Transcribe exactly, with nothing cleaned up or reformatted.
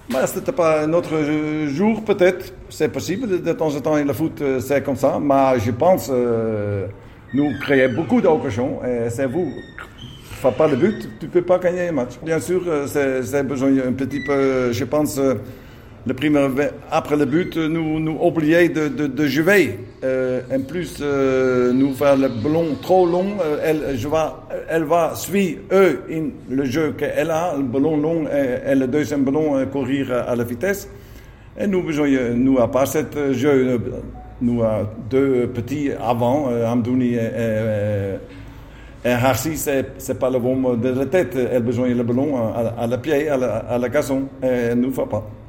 Mais c'était pas un autre jour, peut-être. C'est possible. De temps en temps, le foot, c'est comme ça. Mais je pense, euh, nous créons beaucoup d'occasions. Et c'est vous. Fais pas le but, tu peux pas gagner un match. Bien sûr, c'est, c'est besoin un petit peu, je pense, le premier, après le but, nous, nous oublions de, de, de jouer. Euh, en plus, euh, nous faire le ballon trop long, elle, je va, elle va suivre eux in, le jeu qu'elle a, le ballon long et, et le deuxième ballon courir à la vitesse. Et nous besoin, nous à part ce jeu, nous avons deux petits avant, Amdouni et, et Et Harsi, c'est, c'est pas le bon de la tête. Elle a besoin de le ballon à, à la pied, à la, à la gazon. Et elle ne nous fait pas.